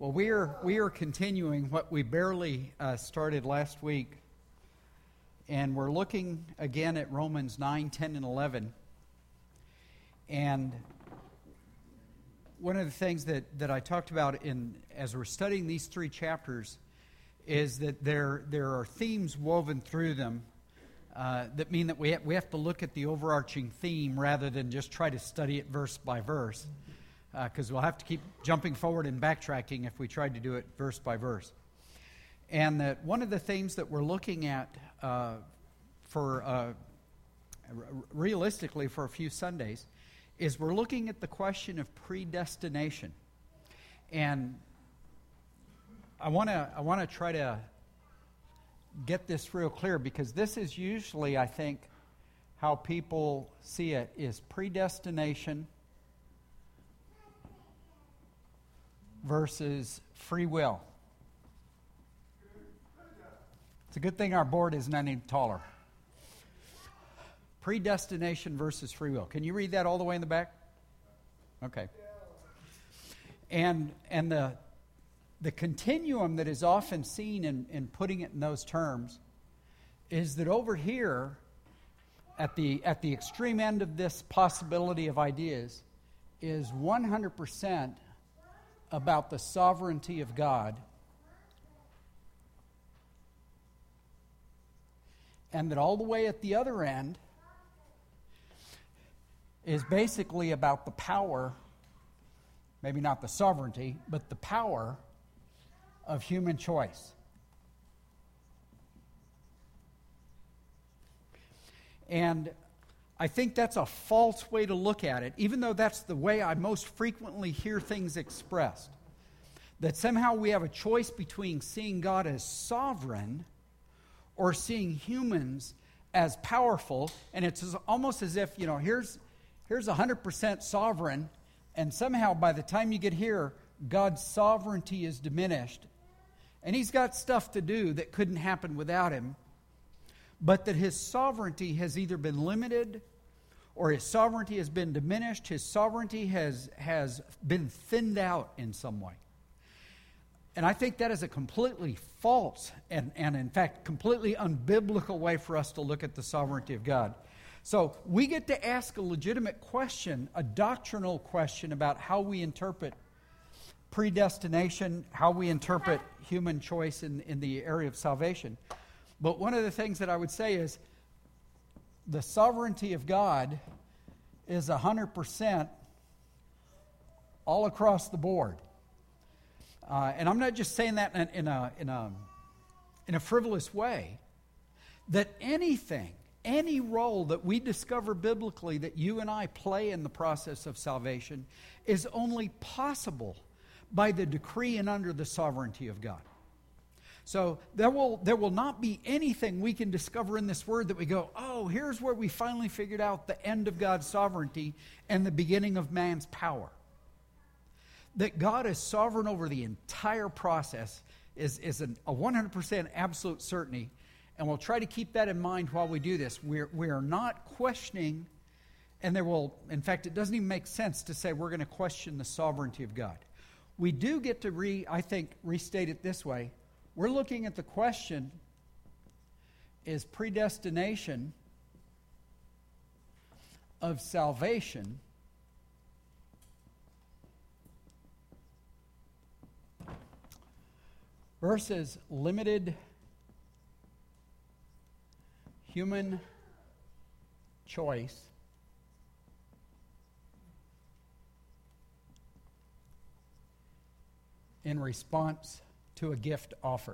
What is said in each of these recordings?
Well, we are continuing what we barely started last week, and we're looking again at Romans 9, 10, and 11. And one of the things that I talked about as we're studying these three chapters is that there are themes woven through them that mean that we have to look at the overarching theme rather than just try to study it verse by verse. Because we'll have to keep jumping forward and backtracking if we tried to do it verse by verse. And that one of the themes that we're looking at realistically for a few Sundays is we're looking at the question of predestination. And I want to try to get this real clear, because this is usually, I think, how people see it, is predestination versus free will. It's a good thing our board isn't any taller. Predestination versus free will. Can you read that all the way in the back? Okay. And the continuum that is often seen in putting it in those terms is that over here, at the extreme end of this possibility of ideas, is 100% about the sovereignty of God, and that all the way at the other end is basically about the power, maybe not the sovereignty, but the power of human choice. And I think that's a false way to look at it, even though that's the way I most frequently hear things expressed. That somehow we have a choice between seeing God as sovereign or seeing humans as powerful. And it's almost as if, here's 100% sovereign, and somehow by the time you get here, God's sovereignty is diminished. And He's got stuff to do that couldn't happen without Him. But that His sovereignty has either been limited or His sovereignty has been diminished. His sovereignty has been thinned out in some way. And I think that is a completely false and in fact, completely unbiblical way for us to look at the sovereignty of God. So we get to ask a legitimate question, a doctrinal question about how we interpret predestination, how we interpret human choice in the area of salvation. But one of the things that I would say is the sovereignty of God is 100% all across the board. And I'm not just saying that in a frivolous way. That any role that we discover biblically that you and I play in the process of salvation is only possible by the decree and under the sovereignty of God. So there will not be anything we can discover in this word that we go, oh, here's where we finally figured out the end of God's sovereignty and the beginning of man's power. That God is sovereign over the entire process is a 100% absolute certainty, and we'll try to keep that in mind while we do this. We are not questioning, and in fact, it doesn't even make sense to say we're going to question the sovereignty of God. We do get to restate it this way. We're looking at the question, is predestination of salvation versus limited human choice in response to a gift offered.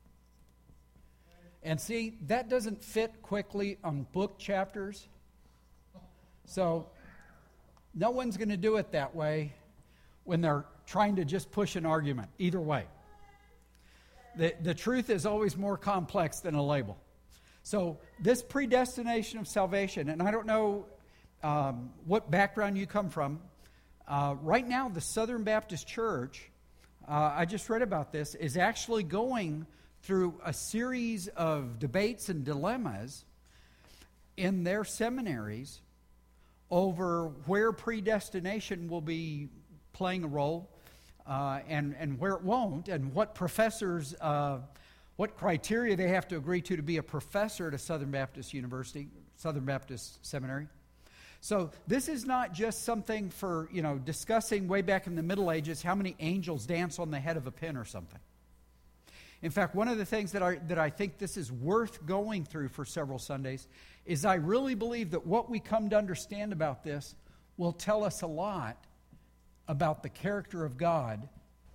And see, that doesn't fit quickly on book chapters. So no one's going to do it that way when they're trying to just push an argument, either way. The truth is always more complex than a label. So this predestination of salvation, and I don't know what background you come from. Right now, the Southern Baptist Church, I just read about this, is actually going through a series of debates and dilemmas in their seminaries over where predestination will be playing a role. and where it won't, and what professors, what criteria they have to agree to be a professor at a Southern Baptist University, Southern Baptist Seminary. So this is not just something for, discussing way back in the Middle Ages how many angels dance on the head of a pin or something. In fact, one of the things that I think this is worth going through for several Sundays is I really believe that what we come to understand about this will tell us a lot about the character of God,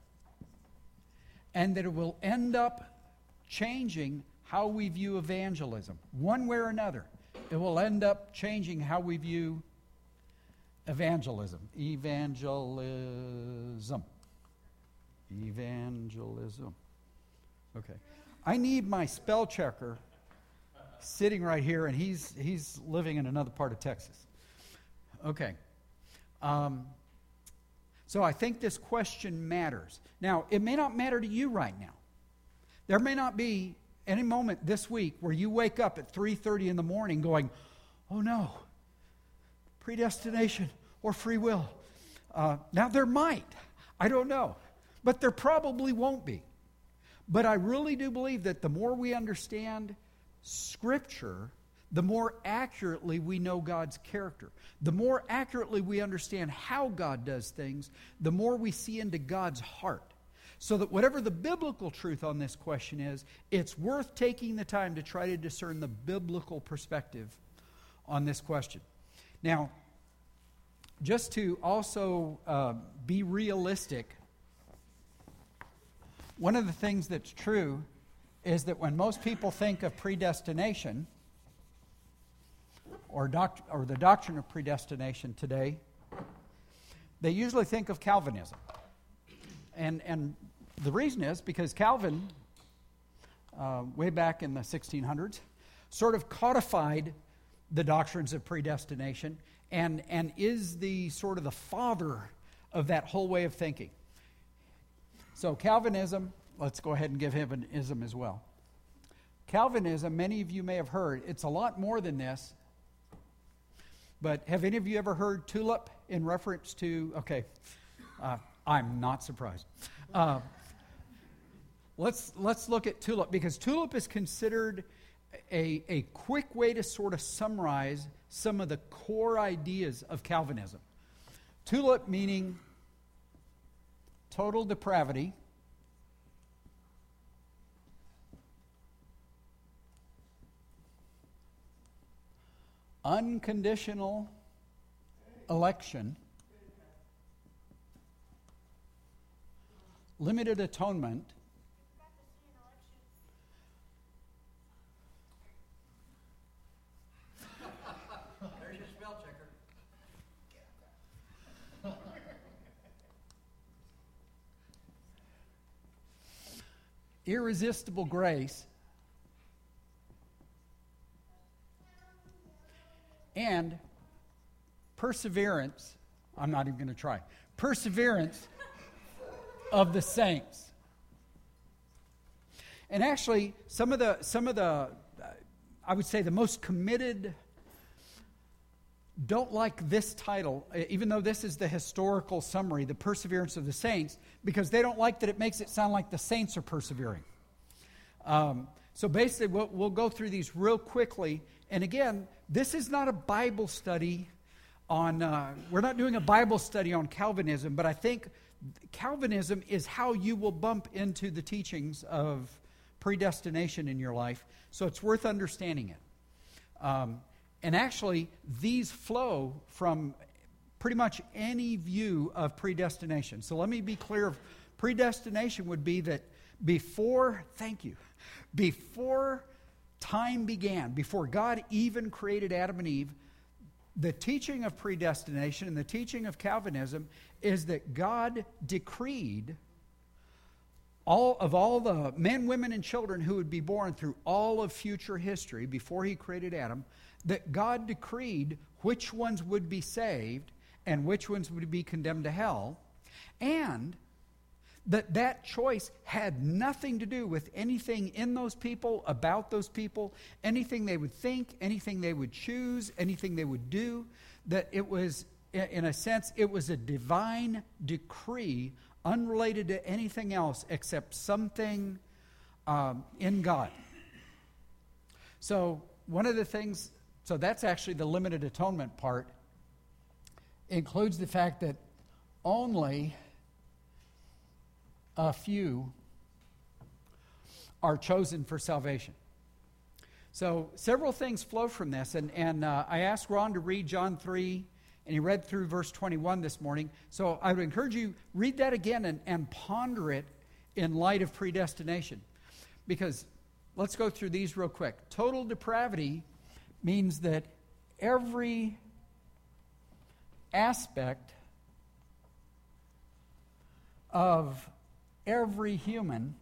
and that it will end up changing how we view evangelism. One way or another, it will end up changing how we view evangelism. Evangelism. Okay. I need my spell checker sitting right here, and he's living in another part of Texas. Okay. So I think this question matters. Now, it may not matter to you right now. There may not be any moment this week where you wake up at 3:30 in the morning going, oh no, predestination or free will. Now there might. I don't know. But there probably won't be. But I really do believe that the more we understand Scripture, the more accurately we know God's character. The more accurately we understand how God does things, the more we see into God's heart. So that whatever the biblical truth on this question is, it's worth taking the time to try to discern the biblical perspective on this question. Now, just to also be realistic, one of the things that's true is that when most people think of predestination, or the doctrine of predestination today, they usually think of Calvinism. And the reason is because Calvin, way back in the 1600s, sort of codified the doctrines of predestination and is the sort of the father of that whole way of thinking. So Calvinism, let's go ahead and give him an ism as well. Calvinism, many of you may have heard, it's a lot more than this. But have any of you ever heard tulip in reference to, I'm not surprised. Let's look at tulip, because tulip is considered a quick way to sort of summarize some of the core ideas of Calvinism. Tulip meaning total depravity, unconditional election, limited atonement, there's your spell checker. irresistible grace, and perseverance. I'm not even going to try. Perseverance of the saints. And actually, some of the I would say the most committed don't like this title, even though this is the historical summary, the perseverance of the saints, because they don't like that it makes it sound like the saints are persevering. So basically, we'll go through these real quickly. And again, this is not a Bible study on, we're not doing a Bible study on Calvinism, but I think Calvinism is how you will bump into the teachings of predestination in your life. So it's worth understanding it. And actually, these flow from pretty much any view of predestination. So let me be clear. Predestination would be that before time began, before God even created Adam and Eve, the teaching of predestination and the teaching of Calvinism is that God decreed all the men, women, and children who would be born through all of future history before he created Adam, that God decreed which ones would be saved and which ones would be condemned to hell, and that choice had nothing to do with anything in those people, about those people, anything they would think, anything they would choose, anything they would do. That it was, in a sense, it was a divine decree unrelated to anything else except something in God. So one of the things, so that's actually the limited atonement part, includes the fact that only a few are chosen for salvation. So several things flow from this, and I asked Ron to read John 3, and he read through verse 21 this morning. So I would encourage you, read that again and ponder it in light of predestination. Because, let's go through these real quick. Total depravity means that every aspect of every human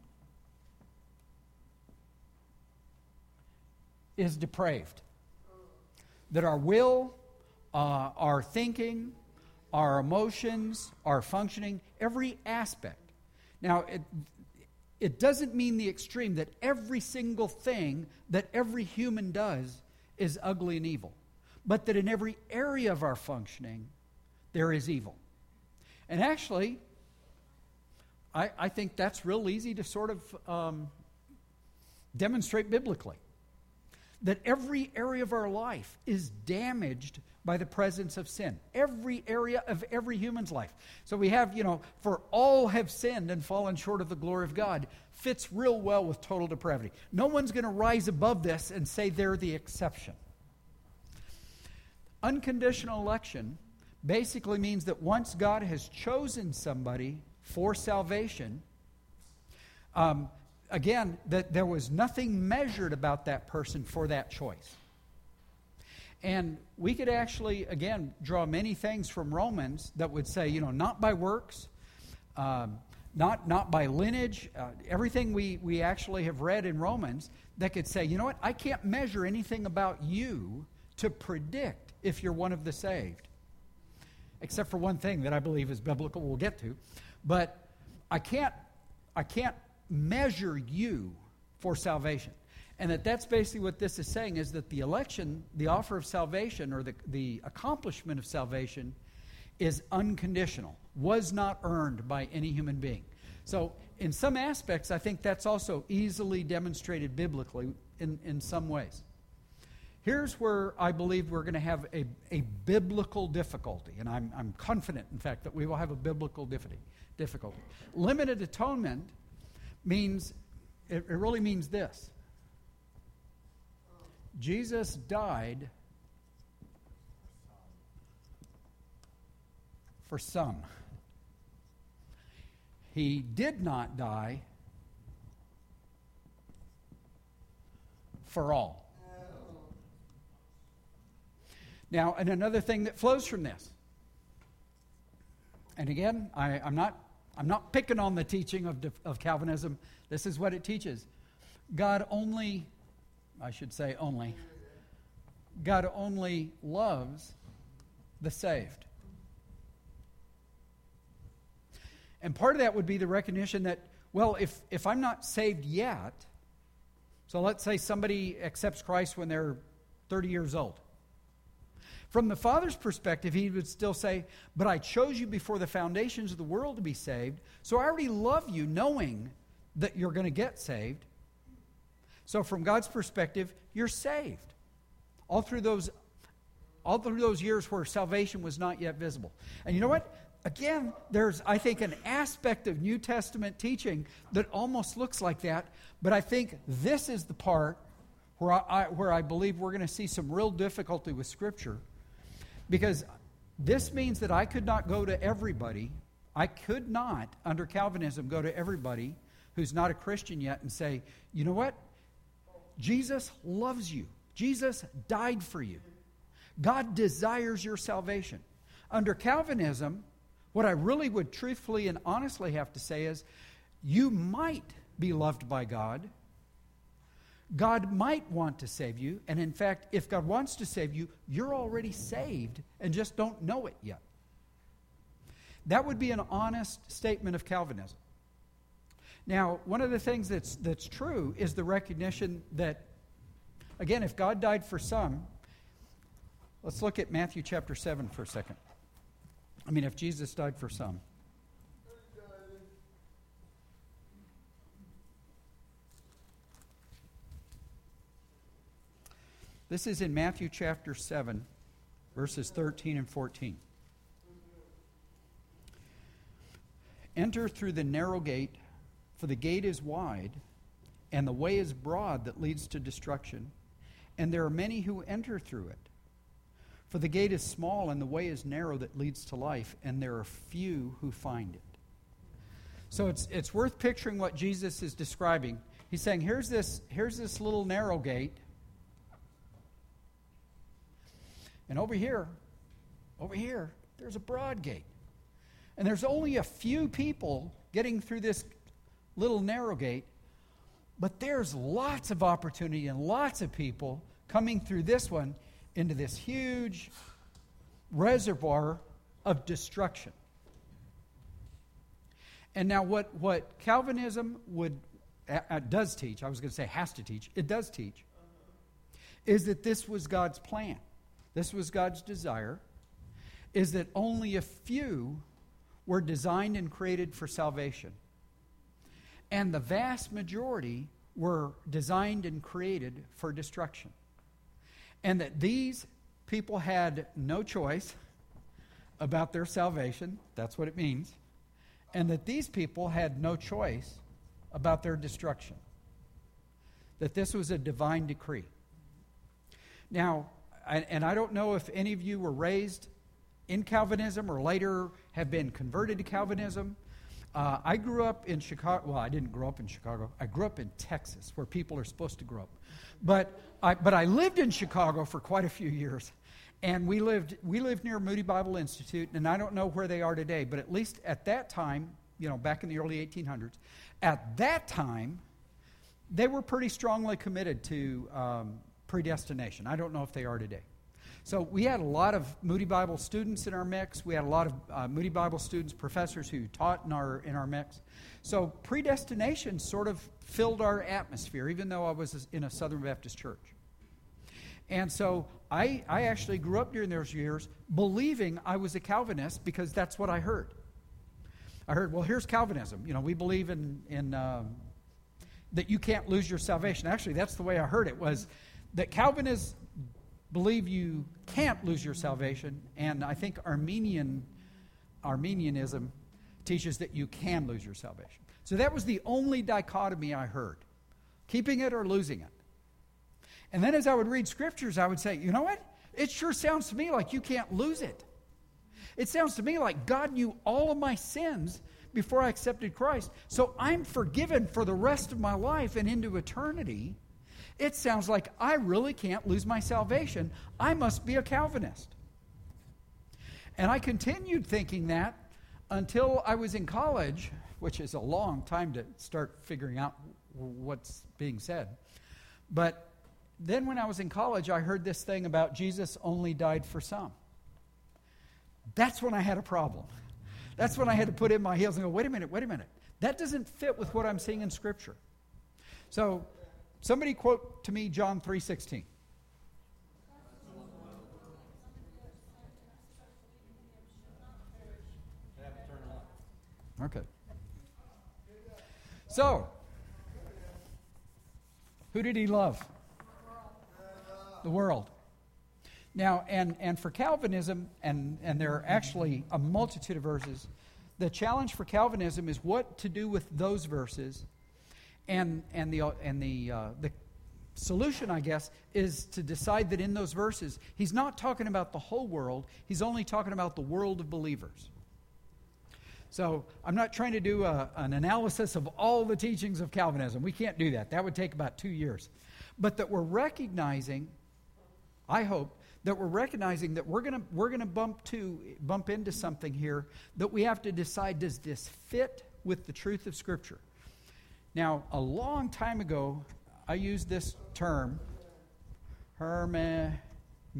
is depraved. That our will, our thinking, our emotions, our functioning, every aspect. Now, it doesn't mean the extreme that every single thing that every human does is ugly and evil, but that in every area of our functioning, there is evil. And actually, I think that's real easy to sort of demonstrate biblically. That every area of our life is damaged by the presence of sin. Every area of every human's life. So we have, for all have sinned and fallen short of the glory of God, fits real well with total depravity. No one's going to rise above this and say they're the exception. Unconditional election basically means that once God has chosen somebody for salvation, again, that there was nothing measured about that person for that choice. And we could actually, again, draw many things from Romans that would say, not by works, not by lineage, everything we actually have read in Romans that could say, I can't measure anything about you to predict if you're one of the saved. Except for one thing that I believe is biblical, we'll get to. But I can't measure you for salvation. And that's basically what this is saying, is that the election, the offer of salvation, or the accomplishment of salvation is unconditional, was not earned by any human being. So in some aspects, I think that's also easily demonstrated biblically in some ways. Here's where I believe we're going to have a biblical difficulty, and I'm confident, in fact, that we will have a biblical difficulty. Limited atonement means, it really means this. Jesus died for some. He did not die for all. Now, and another thing that flows from this, and again, I'm not picking on the teaching of Calvinism. This is what it teaches. God only loves the saved. And part of that would be the recognition that, well, if I'm not saved yet, so let's say somebody accepts Christ when they're 30 years old. From the Father's perspective, he would still say, but I chose you before the foundations of the world to be saved, so I already love you knowing that you're going to get saved. So from God's perspective, you're saved. All through those years where salvation was not yet visible. And you know what? Again, there's, I think, an aspect of New Testament teaching that almost looks like that, but I think this is the part where I believe we're going to see some real difficulty with Scripture, because this means that I could not go to everybody. I could not, under Calvinism, go to everybody who's not a Christian yet and say, you know what? Jesus loves you. Jesus died for you. God desires your salvation. Under Calvinism, what I really would truthfully and honestly have to say is, you might be loved by God. God might want to save you. And in fact, if God wants to save you, you're already saved and just don't know it yet. That would be an honest statement of Calvinism. Now, one of the things that's true is the recognition that, again, if God died for some, let's look at Matthew chapter 7 for a second. If Jesus died for some. This is in Matthew chapter 7, verses 13 and 14. Enter through the narrow gate, for the gate is wide, and the way is broad that leads to destruction, and there are many who enter through it. For the gate is small, and the way is narrow that leads to life, and there are few who find it. So it's worth picturing what Jesus is describing. He's saying, here's this little narrow gate, and over here, there's a broad gate. And there's only a few people getting through this little narrow gate, but there's lots of opportunity and lots of people coming through this one into this huge reservoir of destruction. And now what Calvinism does teach, I was going to say has to teach, it does teach, is that this was God's plan. This was God's desire, is that only a few were designed and created for salvation. And the vast majority were designed and created for destruction. And that these people had no choice about their salvation. That's what it means. And that these people had no choice about their destruction. That this was a divine decree. Now, I don't know if any of you were raised in Calvinism or later have been converted to Calvinism. I grew up in Chicago. Well, I didn't grow up in Chicago. I grew up in Texas, where people are supposed to grow up. But I lived in Chicago for quite a few years. And we lived near Moody Bible Institute, and I don't know where they are today, but at least at that time, back in the early 1800s, at that time, they were pretty strongly committed to predestination. I don't know if they are today. So we had a lot of Moody Bible students in our mix. We had a lot of Moody Bible students, professors who taught in our mix. So predestination sort of filled our atmosphere, even though I was in a Southern Baptist church. And so I actually grew up during those years believing I was a Calvinist because that's what I heard. I heard, well, here's Calvinism. We believe in that you can't lose your salvation. Actually, that's the way I heard it, was that Calvinists believe you can't lose your salvation, and I think Arminianism teaches that you can lose your salvation. So that was the only dichotomy I heard, keeping it or losing it. And then as I would read scriptures, I would say, you know what? It sure sounds to me like you can't lose it. It sounds to me like God knew all of my sins before I accepted Christ, so I'm forgiven for the rest of my life and into eternity. It sounds like I really can't lose my salvation. I must be a Calvinist. And I continued thinking that until I was in college, which is a long time to start figuring out what's being said. But then when I was in college, I heard this thing about Jesus only died for some. That's when I had a problem. That's when I had to put in my heels and go, wait a minute. That doesn't fit with what I'm seeing in Scripture. So somebody quote to me John 3:16. Okay. So, who did he love? The world. Now, and for Calvinism, and there are actually a multitude of verses, the challenge for Calvinism is what to do with those verses. And the solution, I guess, is to decide that in those verses, he's not talking about the whole world. He's only talking about the world of believers. So I'm not trying to do an analysis of all the teachings of Calvinism. We can't do that. That would take about 2 years. But that we're recognizing, I hope, that we're recognizing that we're gonna bump into something here that we have to decide, does this fit with the truth of Scripture? Now, a long time ago, I used this term, hermeneutics.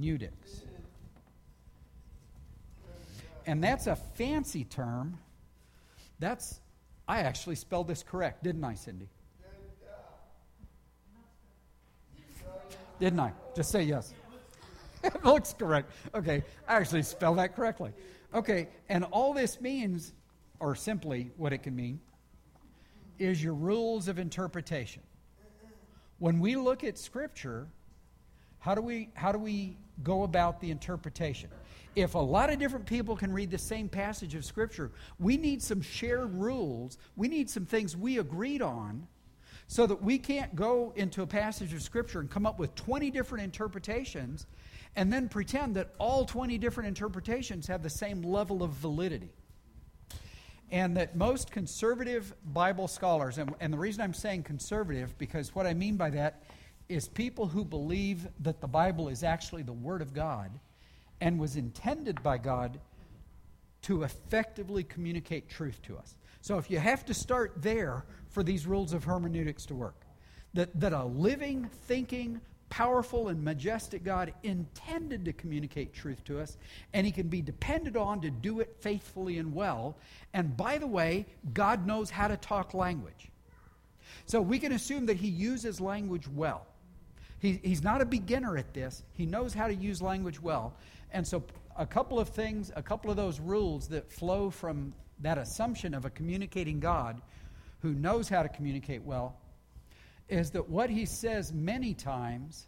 And that's a fancy term. I actually spelled this correct, didn't I, Cindy? Didn't I? Just say yes. It looks correct. Okay, I actually spelled that correctly. Okay, and all this means, or simply what it can mean, is your rules of interpretation. When we look at Scripture, How do we go about the interpretation? If a lot of different people can read the same passage of Scripture, we need some shared rules. We need some things we agreed on so that we can't go into a passage of Scripture and come up with 20 different interpretations and then pretend that all 20 different interpretations have the same level of validity. And that most conservative Bible scholars, and the reason I'm saying conservative, because what I mean by that is people who believe that the Bible is actually the Word of God and was intended by God to effectively communicate truth to us. So if you have to start there for these rules of hermeneutics to work, that a living, thinking, powerful, and majestic God intended to communicate truth to us, and He can be depended on to do it faithfully and well. And by the way, God knows how to talk language. So we can assume that He uses language well. He's not a beginner at this. He knows how to use language well. And so a couple of things, a couple of those rules that flow from that assumption of a communicating God who knows how to communicate well is that what He says many times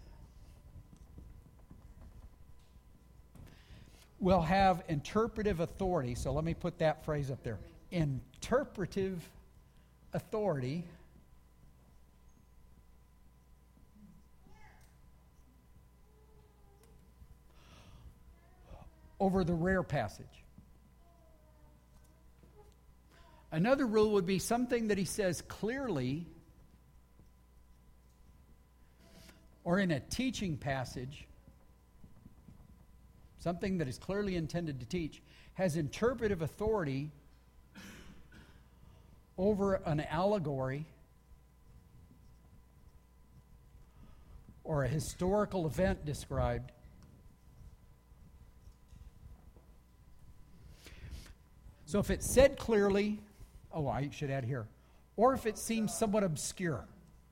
will have interpretive authority. So let me put that phrase up there. Interpretive authority over the rare passage. Another rule would be something that He says clearly or in a teaching passage, something that is clearly intended to teach, has interpretive authority over an allegory or a historical event described. So if it's said clearly, I should add here, or if it seems somewhat obscure.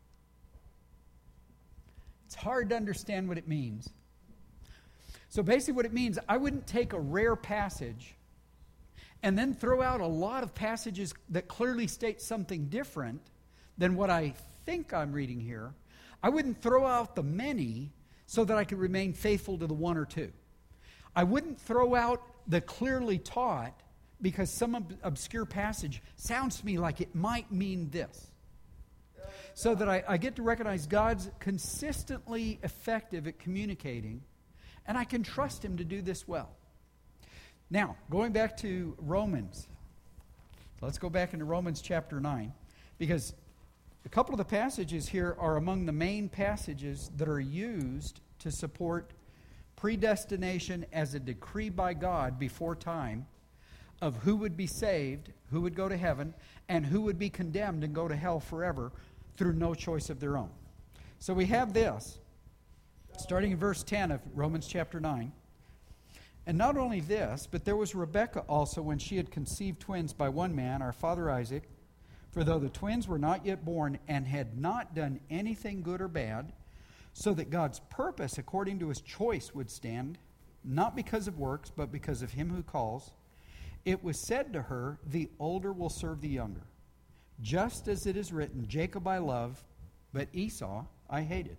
It's hard to understand what it means. So basically what it means, I wouldn't take a rare passage and then throw out a lot of passages that clearly state something different than what I think I'm reading here. I wouldn't throw out the many so that I could remain faithful to the one or two. I wouldn't throw out the clearly taught because some obscure passage sounds to me like it might mean this. So that I get to recognize God's consistently effective at communicating, and I can trust Him to do this well. Now, going back to Romans. Let's go back into Romans chapter 9, because a couple of the passages here are among the main passages that are used to support predestination as a decree by God before time of who would be saved, who would go to heaven, and who would be condemned and go to hell forever through no choice of their own. So we have this, starting in verse 10 of Romans chapter 9. And not only this, but there was Rebekah also when she had conceived twins by one man, our father Isaac. For though the twins were not yet born and had not done anything good or bad, so that God's purpose according to His choice would stand, not because of works, but because of Him who calls, it was said to her, the older will serve the younger. Just as it is written, Jacob I love, but Esau I hated.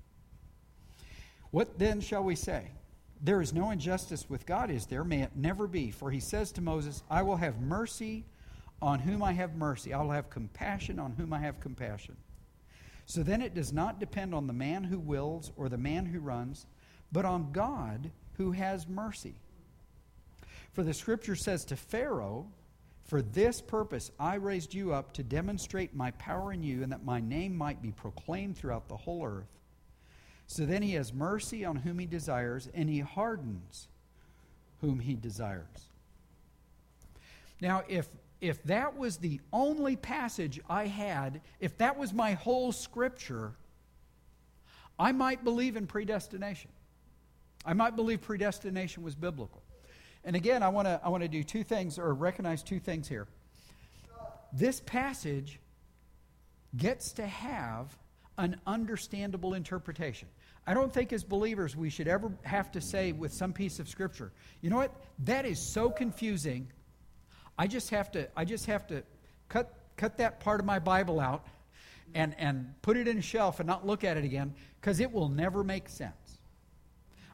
What then shall we say? There is no injustice with God, is there? May it never be. For He says to Moses, I will have mercy on whom I have mercy. I will have compassion on whom I have compassion. So then it does not depend on the man who wills or the man who runs, but on God who has mercy. For the Scripture says to Pharaoh, for this purpose I raised you up to demonstrate my power in you, and that my name might be proclaimed throughout the whole earth. So then He has mercy on whom He desires, and He hardens whom He desires. Now, if that was the only passage I had, if that was my whole Scripture, I might believe in predestination. I might believe predestination was biblical. And again, I want to do two things, or recognize two things here. This passage gets to have an understandable interpretation. I don't think as believers we should ever have to say with some piece of Scripture, you know what, that is so confusing, I just have to cut that part of my Bible out and put it in a shelf and not look at it again, because it will never make sense.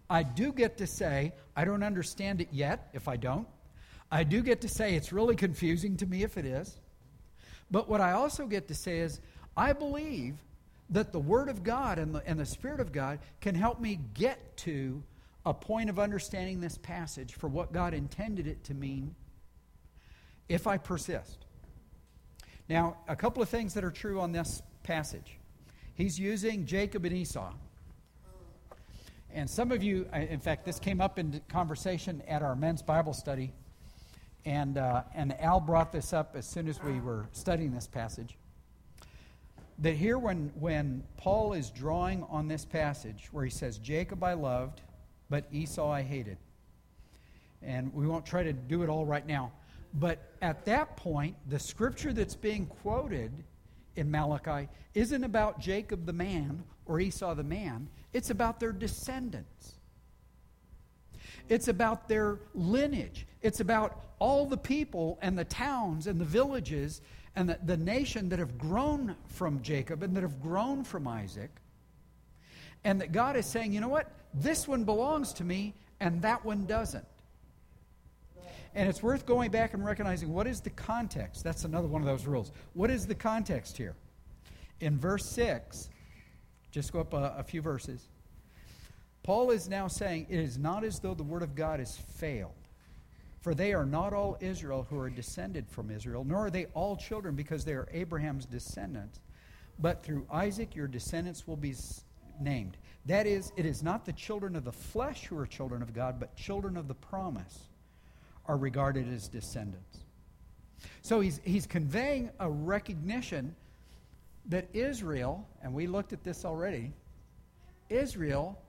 I do get to say, I don't understand it yet, if I don't. I do get to say, it's really confusing to me if it is. But what I also get to say is, I believe that the Word of God and the Spirit of God can help me get to a point of understanding this passage for what God intended it to mean if I persist. Now, a couple of things that are true on this passage. He's using Jacob and Esau. And some of you, in fact, this came up in conversation at our men's Bible study. And Al brought this up as soon as we were studying this passage. That here when Paul is drawing on this passage where he says, Jacob I loved, but Esau I hated. And we won't try to do it all right now. But at that point, the scripture that's being quoted in Malachi isn't about Jacob the man or Esau the man. It's about their descendants. It's about their lineage. It's about all the people and the towns and the villages and the nation that have grown from Jacob and that have grown from Isaac. And that God is saying, you know what? This one belongs to me and that one doesn't. And it's worth going back and recognizing what is the context. That's another one of those rules. What is the context here? In verse 6, just go up a few verses. Paul is now saying, it is not as though the word of God has failed. For they are not all Israel who are descended from Israel, nor are they all children because they are Abraham's descendants. But through Isaac your descendants will be named. That is, it is not the children of the flesh who are children of God, but children of the promise are regarded as descendants. So he's conveying a recognition that Israel, and we looked at this already, Israel,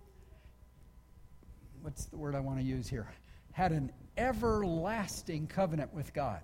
what's the word I want to use here? Had an everlasting covenant with God.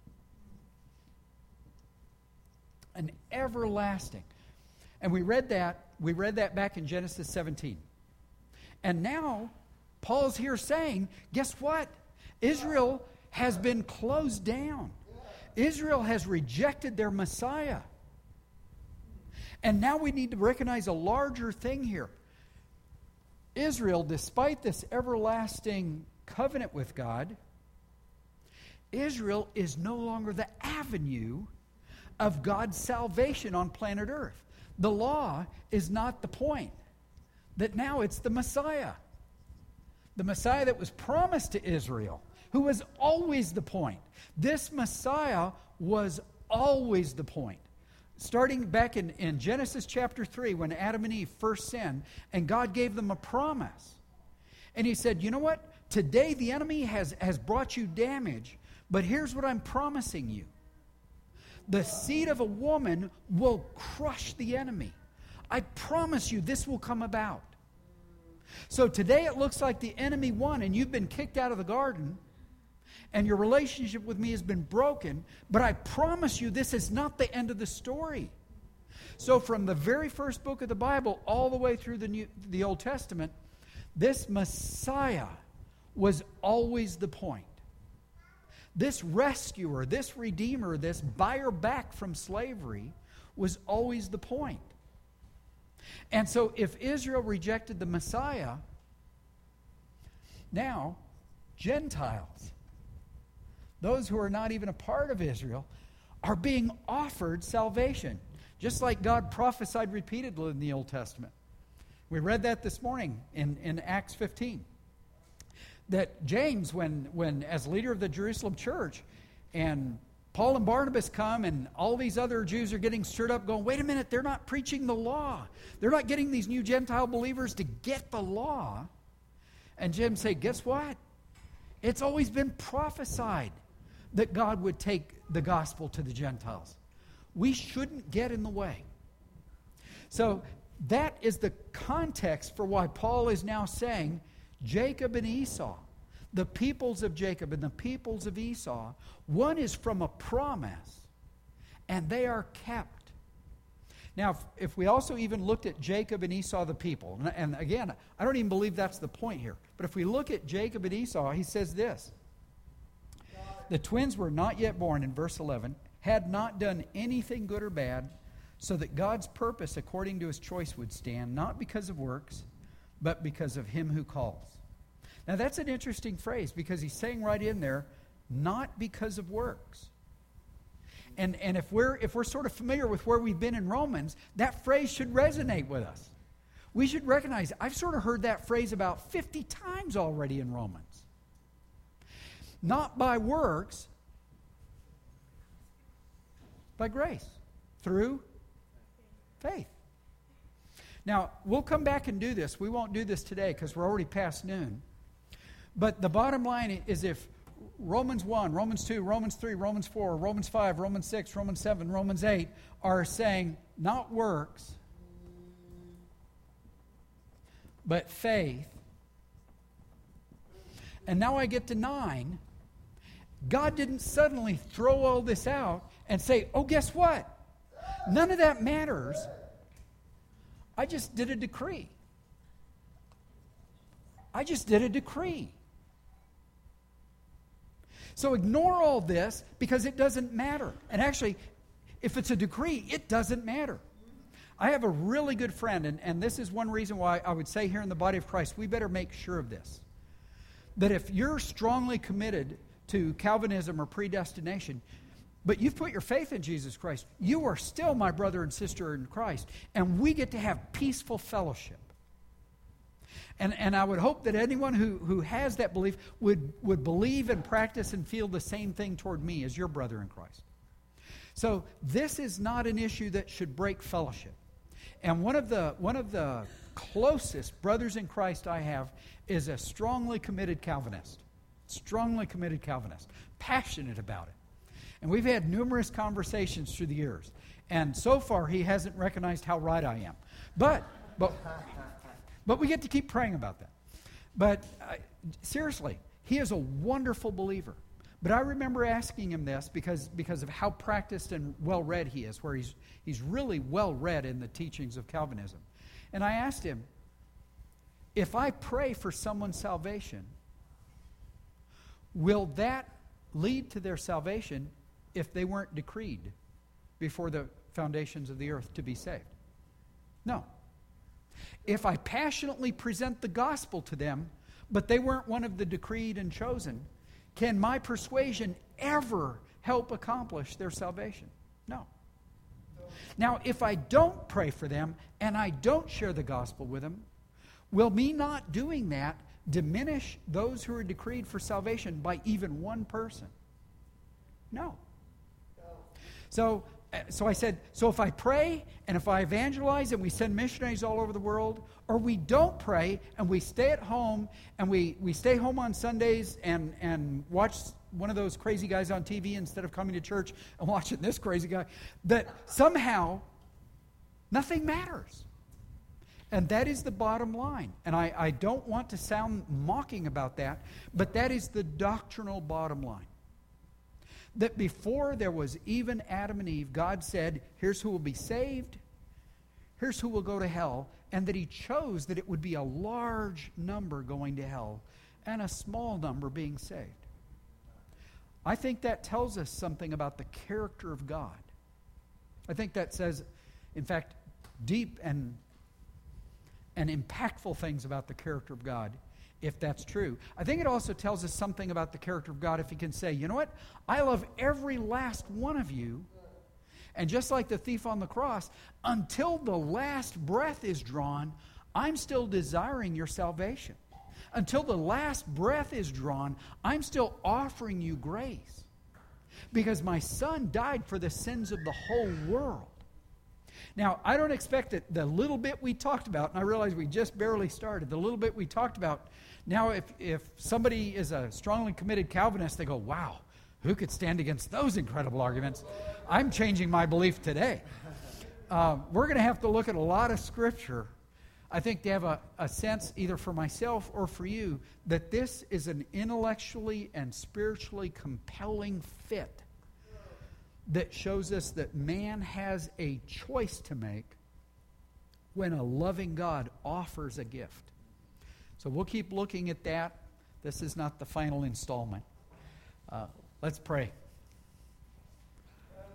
An everlasting. And we read that back in Genesis 17. And now, Paul's here saying, guess what? Israel has been closed down. Israel has rejected their Messiah. And now we need to recognize a larger thing here. Israel, despite this everlasting covenant with God, Israel is no longer the avenue of God's salvation on planet Earth. The law is not the point. That now it's the Messiah. The Messiah that was promised to Israel, who was always the point. This Messiah was always the point. Starting back in Genesis chapter 3, when Adam and Eve first sinned, and God gave them a promise. And he said, you know what? Today the enemy has brought you damage, but here's what I'm promising you. The seed of a woman will crush the enemy. I promise you this will come about. So today it looks like the enemy won and you've been kicked out of the garden and your relationship with me has been broken, but I promise you this is not the end of the story. So from the very first book of the Bible all the way through the Old Testament, this Messiah was always the point. This rescuer, this redeemer, this buyer back from slavery was always the point. And so if Israel rejected the Messiah, now Gentiles, those who are not even a part of Israel, are being offered salvation, just like God prophesied repeatedly in the Old Testament. We read that this morning in Acts 15. That James, when as leader of the Jerusalem church, and Paul and Barnabas come, and all these other Jews are getting stirred up, going, wait a minute, they're not preaching the law. They're not getting these new Gentile believers to get the law. And James say, guess what? It's always been prophesied that God would take the gospel to the Gentiles. We shouldn't get in the way. So that is the context for why Paul is now saying, Jacob and Esau, the peoples of Jacob and the peoples of Esau, one is from a promise, and they are kept. Now, if we also even looked at Jacob and Esau, the people, and again, I don't even believe that's the point here, but if we look at Jacob and Esau, he says this. The twins were not yet born, in verse 11, had not done anything good or bad, so that God's purpose according to his choice would stand, not because of works, but because of him who calls. Now that's an interesting phrase because he's saying right in there, not because of works. And if we're sort of familiar with where we've been in Romans, that phrase should resonate with us. We should recognize, I've sort of heard that phrase about 50 times already in Romans. Not by works, by grace, through faith. Now, we'll come back and do this. We won't do this today because we're already past noon. But the bottom line is if Romans 1, Romans 2, Romans 3, Romans 4, Romans 5, Romans 6, Romans 7, Romans 8 are saying not works, but faith. And now I get to 9. God didn't suddenly throw all this out and say, oh, guess what? None of that matters. I just did a decree. I just did a decree. So ignore all this because it doesn't matter. And actually, if it's a decree, it doesn't matter. I have a really good friend, and this is one reason why I would say here in the body of Christ, we better make sure of this. That if you're strongly committed to Calvinism or predestination, but you've put your faith in Jesus Christ, you are still my brother and sister in Christ, and we get to have peaceful fellowship. And I would hope that anyone who has that belief would believe and practice and feel the same thing toward me as your brother in Christ. So this is not an issue that should break fellowship. And one of the closest brothers in Christ I have is a strongly committed Calvinist. Strongly committed Calvinist. Passionate about it. And we've had numerous conversations through the years. And so far he hasn't recognized how right I am. But we get to keep praying about that. But seriously, he is a wonderful believer. But I remember asking him this because of how practiced and well-read he is, where he's really well-read in the teachings of Calvinism. And I asked him, if I pray for someone's salvation, will that lead to their salvation if they weren't decreed before the foundations of the earth to be saved? No. If I passionately present the gospel to them, but they weren't one of the decreed and chosen, can my persuasion ever help accomplish their salvation? No. Now, if I don't pray for them and I don't share the gospel with them, will me not doing that diminish those who are decreed for salvation by even one person? No. So I said, so if I pray and if I evangelize and we send missionaries all over the world, or we don't pray and we stay at home and we stay home on Sundays and watch one of those crazy guys on TV instead of coming to church and watching this crazy guy, that somehow nothing matters. And that is the bottom line. And I don't want to sound mocking about that, but that is the doctrinal bottom line. That before there was even Adam and Eve, God said, here's who will be saved, here's who will go to hell, and that he chose that it would be a large number going to hell and a small number being saved. I think that tells us something about the character of God. I think that says, in fact, deep and impactful things about the character of God, if that's true. I think it also tells us something about the character of God if he can say, you know what? I love every last one of you. And just like the thief on the cross, until the last breath is drawn, I'm still desiring your salvation. Until the last breath is drawn, I'm still offering you grace. Because my son died for the sins of the whole world. Now, I don't expect that the little bit we talked about, and I realize we just barely started, the little bit we talked about, now if somebody is a strongly committed Calvinist, they go, wow, who could stand against those incredible arguments? I'm changing my belief today. We're going to have to look at a lot of Scripture, I think, to have a sense, either for myself or for you, that this is an intellectually and spiritually compelling fit that shows us that man has a choice to make when a loving God offers a gift. So we'll keep looking at that. This is not the final installment. Let's pray.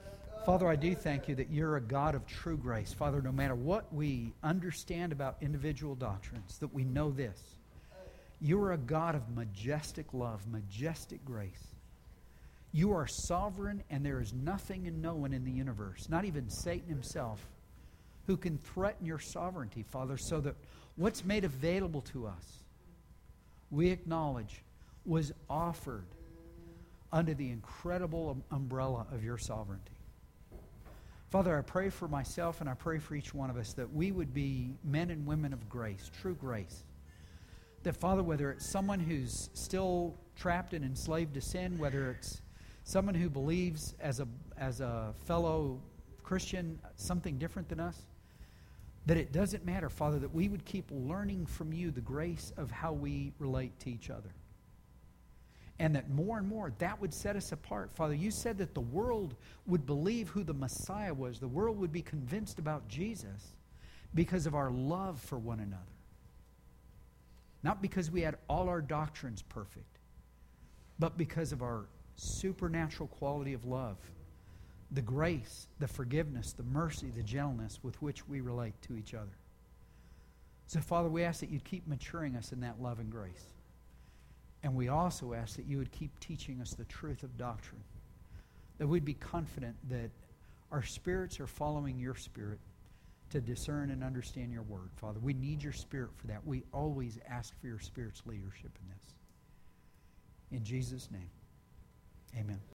Father, I do thank you that you're a God of true grace. Father, no matter what we understand about individual doctrines, that we know this. You are a God of majestic love, majestic grace. You are sovereign, and there is nothing and no one in the universe, not even Satan himself, who can threaten your sovereignty, Father, so that what's made available to us, we acknowledge, was offered under the incredible umbrella of your sovereignty. Father, I pray for myself and I pray for each one of us that we would be men and women of grace, true grace. That, Father, whether it's someone who's still trapped and enslaved to sin, whether it's someone who believes as a fellow Christian something different than us, that it doesn't matter, Father, that we would keep learning from you the grace of how we relate to each other. And that more and more, that would set us apart. Father, you said that the world would believe who the Messiah was. The world would be convinced about Jesus because of our love for one another. Not because we had all our doctrines perfect, but because of our supernatural quality of love, the grace, the forgiveness, the mercy, the gentleness with which we relate to each other. So, Father, we ask that you'd keep maturing us in that love and grace. And we also ask that you would keep teaching us the truth of doctrine, that we'd be confident that our spirits are following your Spirit to discern and understand your word. Father, we need your Spirit for that. We always ask for your Spirit's leadership in this. In Jesus' name, amen.